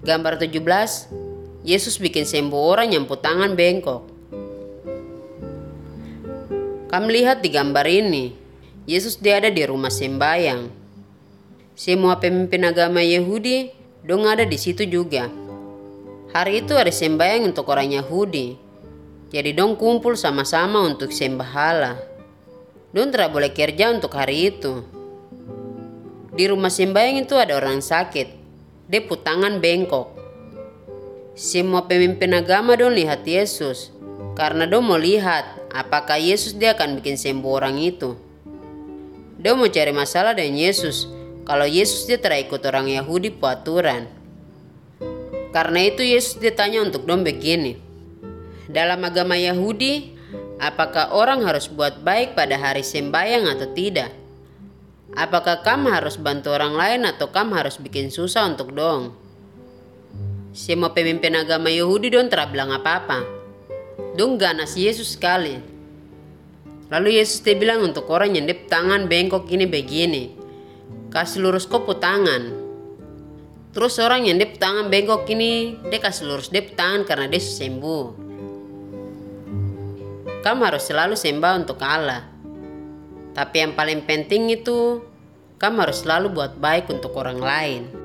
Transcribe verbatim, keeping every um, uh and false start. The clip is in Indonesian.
Gambar tujuh belas, Yesus bikin sembuh orang yang tangan bengkok. Kamu lihat di gambar ini, Yesus dia ada di rumah sembahyang. Semua pemimpin agama Yahudi dong ada di situ juga. Hari itu hari sembahyang untuk orang Yahudi. Jadi dong kumpul sama-sama untuk sembah Allah. Dong tidak boleh kerja untuk hari itu. Di rumah sembahyang itu ada orang sakit. Dia tangan bengkok. Semua pemimpin agama dong lihat Yesus. Karena dong mau lihat apakah Yesus dia akan bikin sembuh orang itu. Dong mau cari masalah dengan Yesus. Kalau Yesus dia tidak ikut orang Yahudi pu aturan. Karena itu Yesus dia tanya untuk dong begini. Dalam agama Yahudi, apakah orang harus buat baik pada hari sembahyang atau tidak? Apakah kamu harus bantu orang lain atau kamu harus bikin susah untuk dong? Semua pemimpin agama Yahudi dong tidak bilang apa-apa. Dong ganas Yesus sekali. Lalu Yesus dia bilang untuk orang yang dia tangan bengkok ini begini. Kasih lurus kau tangan. Terus orang yang dia tangan bengkok ini, dia kasih lurus dia tangan karena dia sembuh. Kamu harus selalu sembah untuk Allah. Tapi yang paling penting itu, kamu harus selalu buat baik untuk orang lain.